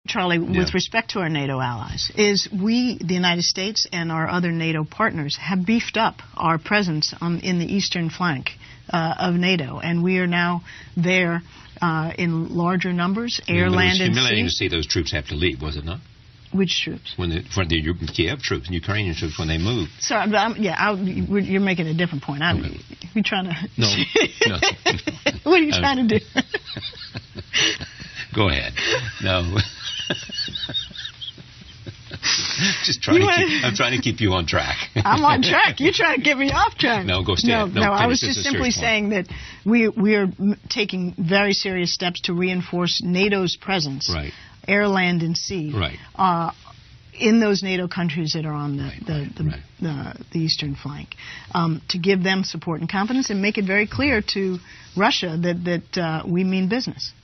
Charlie, with respect to our NATO allies, is we, the United States and our other NATO partners, have beefed up our presence in the eastern flank of NATO, and we are now there in larger numbers, air, land, and sea. It was humiliating to see those troops have to leave, was it not? Which troops? For the Kiev troops, Ukrainian troops, when they moved. Sorry, you're making a different point. You're trying to... No. What are you trying to do? Go ahead. No. I'm trying to keep you on track. I'm on track. You're trying to get me off track. No, go stay. No, I was just simply saying that we are taking very serious steps to reinforce NATO's presence, air, land, and sea, in those NATO countries that are on the eastern flank, to give them support and confidence and make it very clear to Russia that we mean business.